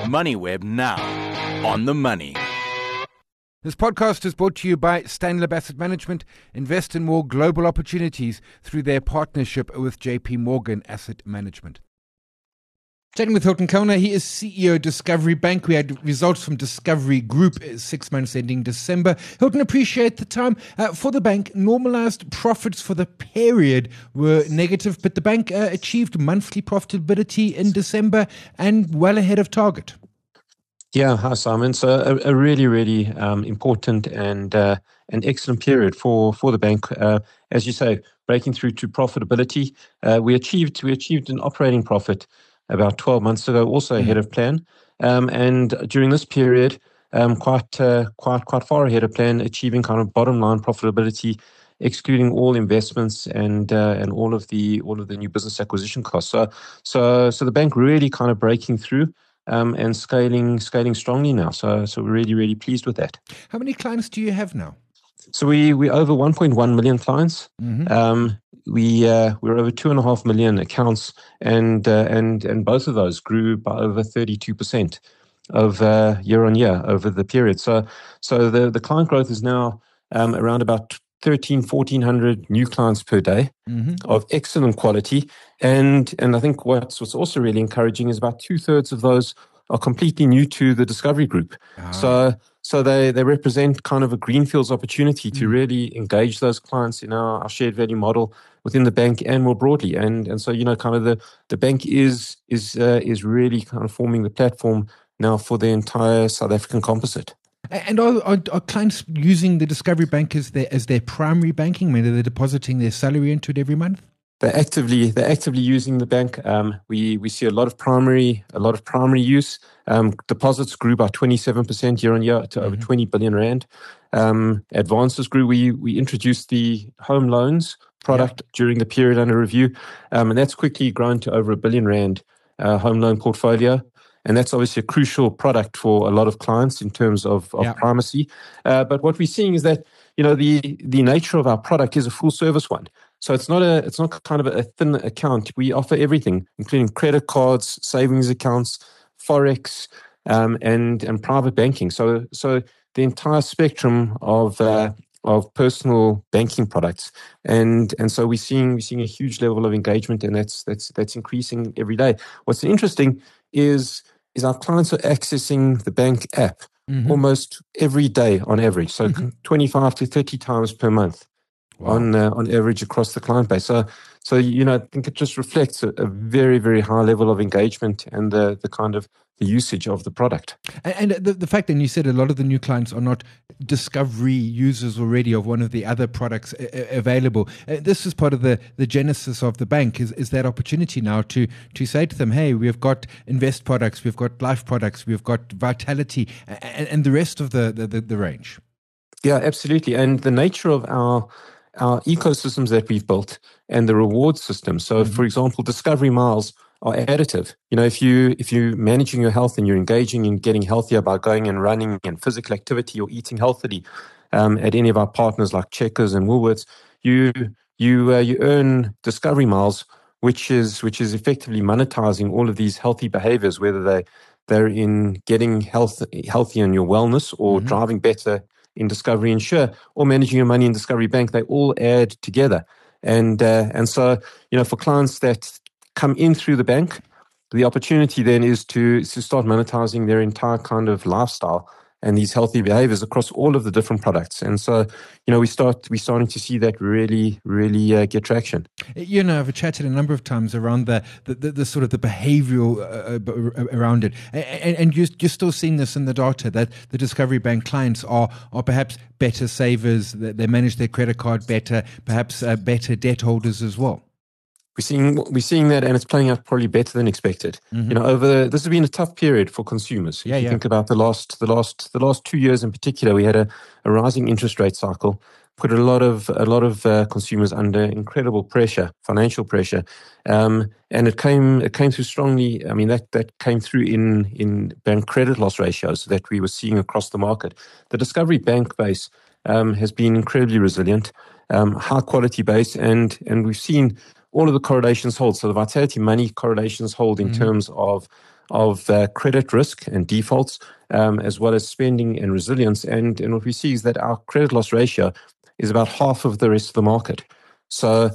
MoneyWeb now. On the money. This podcast is brought to you by Stanlib Asset Management. Invest in more global opportunities through their partnership with JP Morgan Asset Management. Chatting with Hilton Kellner, he is CEO Discovery Bank. We had results from Discovery Group 6 months ending December. Hilton, appreciate the time. For the bank, normalized profits for the period were negative, but the bank achieved monthly profitability in December and well ahead of target. Yeah, hi Simon. So a really, really important and an excellent period for the bank. As you say, breaking through to profitability. We achieved an operating profit about 12 months ago, also ahead of plan. And during this period, quite far ahead of plan, achieving kind of bottom line profitability, excluding all investments and all of the new business acquisition costs. So the bank really kind of breaking through. And scaling strongly now. So we're really, really pleased with that. How many clients do you have now? So we're over 1.1 million clients. Mm-hmm. We're over 2.5 million accounts, and both of those grew by over 32% of year on year over the period. So the client growth is now around about 1,400 new clients per day of excellent quality. And I think what's also really encouraging is about 2/3 of those are completely new to the Discovery Group. So they represent kind of a greenfields opportunity to really engage those clients in our shared value model within the bank and more broadly. And so, kind of the bank is really kind of forming the platform now for the entire South African composite. And are clients using the Discovery Bank as their primary banking? I mean, are they depositing their salary into it every month? They're actively using the bank. We see a lot of primary use. Deposits grew by 27% year on year to over 20 billion rand. Advances grew. We introduced the home loans product during the period under review, and that's quickly grown to over 1 billion rand home loan portfolio. And that's obviously a crucial product for a lot of clients in terms of primacy. But what we're seeing is that the nature of our product is a full service one. So it's not kind of a thin account. We offer everything, including credit cards, savings accounts, forex, and private banking. So the entire spectrum of personal banking products, and so we're seeing a huge level of engagement, and that's increasing every day. What's interesting is our clients are accessing the bank app almost every day on average, so 25 to 30 times per month. Wow. On average across the client base. So I think it just reflects a very, very high level of engagement and the kind of the usage of the product. And the fact that you said a lot of the new clients are not Discovery users already of one of the other products available. This is part of the genesis of the bank is that opportunity now to say to them, hey, we've got invest products, we've got life products, we've got Vitality and the rest of the range. Yeah, absolutely. And the nature of our ecosystems that we've built and the reward system. So, for example, Discovery Miles are additive. If you're managing your health and you're engaging in getting healthier by going and running and physical activity or eating healthily at any of our partners like Checkers and Woolworths, you earn Discovery Miles, which is effectively monetizing all of these healthy behaviors, whether they're in getting healthy in your wellness or driving better in Discovery Insure or managing your money in Discovery Bank. They all add together. And so, for clients that come in through the bank, the opportunity then is to start monetizing their entire kind of lifestyle and these healthy behaviors across all of the different products. And so, we're starting to see that really, really get traction. I've chatted a number of times around the sort of the behavioral around it. And you're still seeing this in the data that the Discovery Bank clients are perhaps better savers, they manage their credit card better, perhaps better debt holders as well. We're seeing that, and it's playing out probably better than expected. This has been a tough period for consumers. If you think about the last 2 years in particular, we had a rising interest rate cycle, put a lot of consumers under incredible pressure, financial pressure, and it came through strongly. I mean that came through in bank credit loss ratios that we were seeing across the market. The Discovery Bank base has been incredibly resilient, high quality base, and we've seen all of the correlations hold. So the Vitality Money correlations hold in terms of of credit risk and defaults, as well as spending and resilience. And what we see is that our credit loss ratio is about half of the rest of the market. So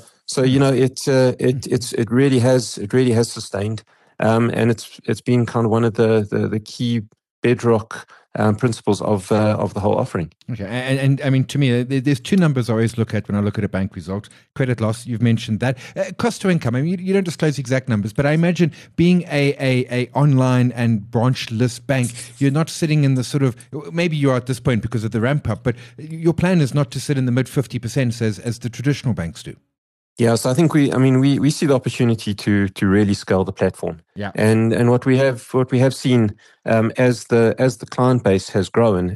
it really has sustained, and it's been kind of one of the key bedrock principles of the whole offering. Okay, and I mean, to me, there's two numbers I always look at when I look at a bank result. Credit loss, you've mentioned that. Cost to income, I mean, you don't disclose exact numbers, but I imagine being a online and branchless bank, you're not sitting in the sort of, maybe you are at this point because of the ramp up, but your plan is not to sit in the mid 50% as the traditional banks do. Yeah, so I think we see the opportunity to really scale the platform. Yeah. And what we have seen as the client base has grown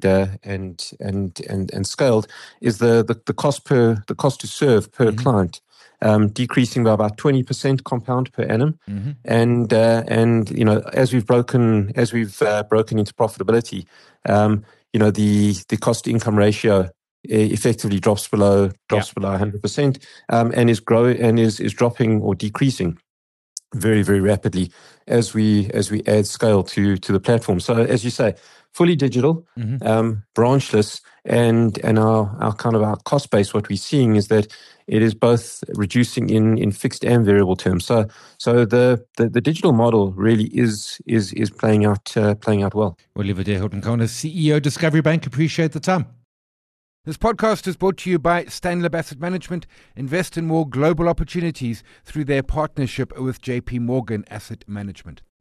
and scaled is the cost to serve per client decreasing by about 20% compound per annum. Mm-hmm. And as we've broken into profitability, the cost to income ratio effectively drops below 100%, and is dropping or decreasing very, very rapidly as we add scale to the platform. So as you say, fully digital, branchless, and our kind of our cost base. What we're seeing is that it is both reducing in fixed and variable terms. So the digital model really is playing out well. Oliver Hultenkona, CEO, Discovery Bank. Appreciate the time. This podcast is brought to you by Stanlib Asset Management. Invest in more global opportunities through their partnership with JP Morgan Asset Management.